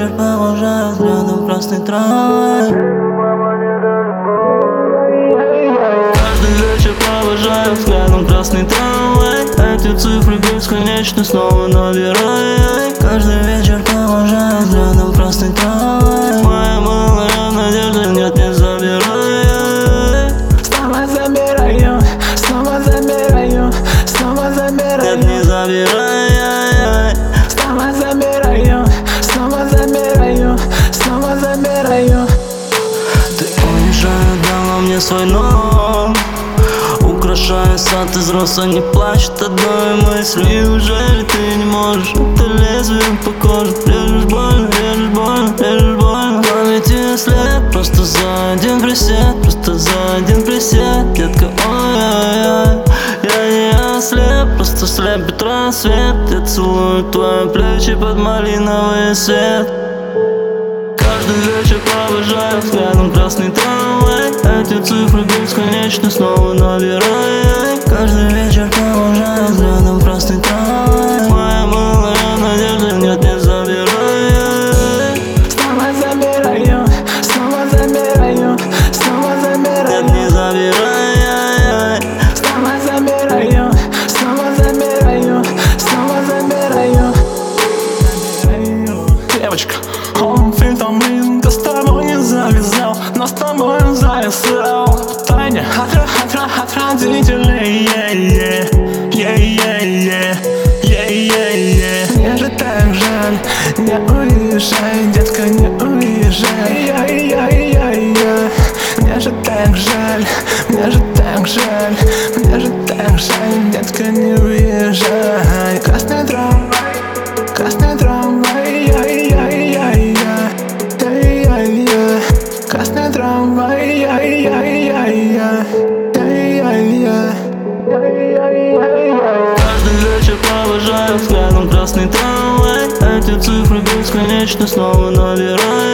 вечер провожаю взглядом красный трамвай. Каждый вечер провожаю взглядом красный трамвай. Эти цифры бесконечны, снова набирай. Каждый вечер провожаю взглядом красный трамвай. Моя малая надежда, нет, не забирай. Снова забираю, снова забираю, снова забираю. Нет, не забирай. Снова забираю, снова забираю, снова забираю. Ты уезжая, дала мне свой номер, украшая сад из роз, а не плачет одной мысли. Неужели ты не можешь? Ты лезвием по коже режешь больно, режешь больно, режешь больно. В памяти след, просто за один присед, просто за один присед. Детка, ой-ой-ой, я не ослеп, просто слепит рассвет. Я целую твои плечи под малиновый свет. Каждый вечер провожаю взглядом красный трамвай. Эти цифры бесконечны, снова набирай. Каждый вечер провожаю взглядом красный трамвай. Моя малая надежда, нет, не забирай. Снова забираю, снова забираю, снова забираю. Нет, не забирай. Снова забираю, снова забираю, снова забираю. Девочка, амфетамин, с тобой не завязал, но с тобой зависал. Тайне от родителей. Мне же так жаль, не уезжай, детка, не уезжай. Мне же так жаль, мне же так жаль, мне же так жаль, детка, не уезжай. Красный трамвай, красный трамвай, красный трамвай, Каждый вечер провожаю взглядом красный трамвай. Эти цифры бесконечны, снова набирай.